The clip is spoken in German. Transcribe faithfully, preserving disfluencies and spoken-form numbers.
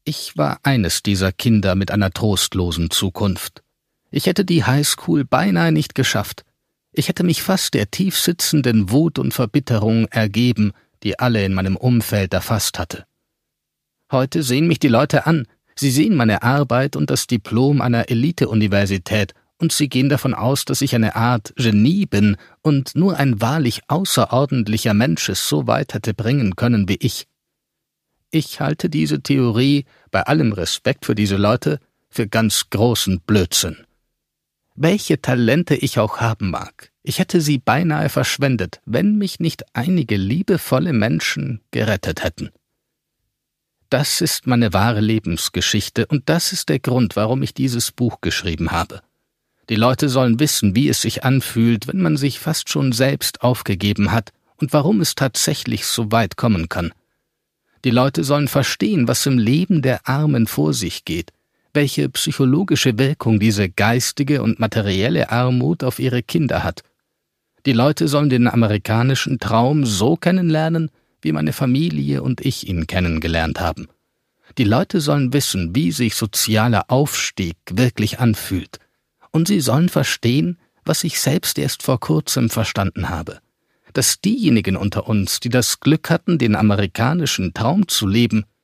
Ich war eines dieser Kinder mit einer trostlosen Zukunft. Ich hätte die Highschool beinahe nicht geschafft. Ich hätte mich fast der tiefsitzenden Wut und Verbitterung ergeben, die alle in meinem Umfeld erfasst hatte. Heute sehen mich die Leute an, sie sehen meine Arbeit und das Diplom einer Elite-Universität, und sie gehen davon aus, dass ich eine Art Genie bin und nur ein wahrlich außerordentlicher Mensch es so weit hätte bringen können wie ich. Ich halte diese Theorie, bei allem Respekt für diese Leute, für ganz großen Blödsinn. Welche Talente ich auch haben mag, ich hätte sie beinahe verschwendet, wenn mich nicht einige liebevolle Menschen gerettet hätten. Das ist meine wahre Lebensgeschichte, und das ist der Grund, warum ich dieses Buch geschrieben habe. Die Leute sollen wissen, wie es sich anfühlt, wenn man sich fast schon selbst aufgegeben hat, und warum es tatsächlich so weit kommen kann. Die Leute sollen verstehen, was im Leben der Armen vor sich geht, welche psychologische Wirkung diese geistige und materielle Armut auf ihre Kinder hat. Die Leute sollen den amerikanischen Traum so kennenlernen, wie meine Familie und ich ihn kennengelernt haben. Die Leute sollen wissen, wie sich sozialer Aufstieg wirklich anfühlt. Und sie sollen verstehen, was ich selbst erst vor kurzem verstanden habe, dass diejenigen unter uns, die das Glück hatten, den amerikanischen Traum zu leben,